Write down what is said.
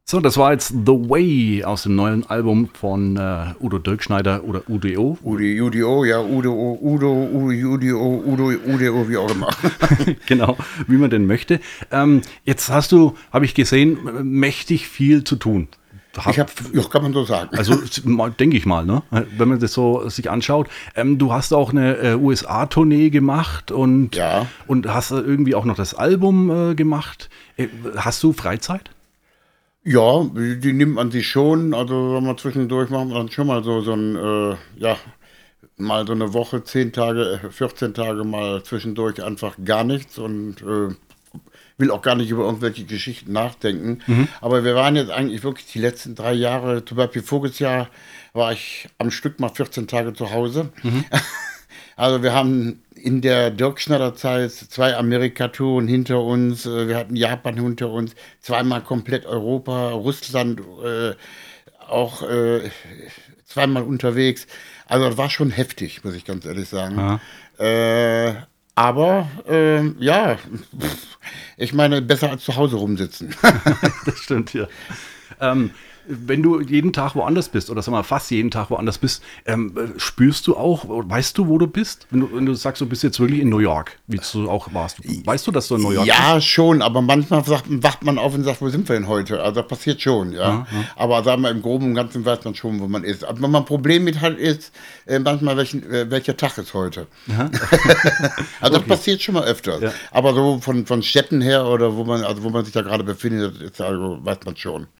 So, das war jetzt The Way aus dem neuen Album von Udo Dirkschneider oder UDO. UDO, ja, UDO, wie auch immer. Genau, wie man denn möchte. Jetzt habe ich gesehen, mächtig viel zu tun. Ja, kann man so sagen. Also denke ich mal, ne? Wenn man das so sich anschaut. Du hast auch eine USA-Tournee gemacht und hast irgendwie auch noch das Album gemacht. Hast du Freizeit? Ja, die nimmt man sich schon. Also wenn man zwischendurch machen wir dann schon mal mal so eine Woche, 10 Tage, 14 Tage mal zwischendurch einfach gar nichts und will auch gar nicht über irgendwelche Geschichten nachdenken. Aber wir waren jetzt eigentlich wirklich die letzten 3 Jahre, zum Beispiel voriges Jahr war ich am Stück mal 14 Tage zu Hause. Also wir haben in der Dirkschneider-Zeit 2 Amerika-Touren hinter uns, wir hatten Japan hinter uns, 2-mal komplett Europa, Russland auch 2-mal unterwegs. Also das war schon heftig, muss ich ganz ehrlich sagen. Aber ich meine, besser als zu Hause rumsitzen. Das stimmt, ja. Wenn du jeden Tag woanders bist, oder sag mal fast jeden Tag woanders bist, spürst du auch, weißt du, wo du bist? Wenn du sagst, du bist jetzt wirklich in New York, wie du auch warst. Weißt du, dass du in New York bist? Ja, schon, aber manchmal wacht man auf und sagt, wo sind wir denn heute? Also das passiert schon, ja. Aber sagen wir, im Groben und Ganzen weiß man schon, wo man ist. Aber wenn man ein Problem mit hat, ist manchmal, welcher Tag ist heute? Also das passiert schon mal öfters. Ja. Aber so von Städten her oder wo man sich da gerade befindet, weiß man schon.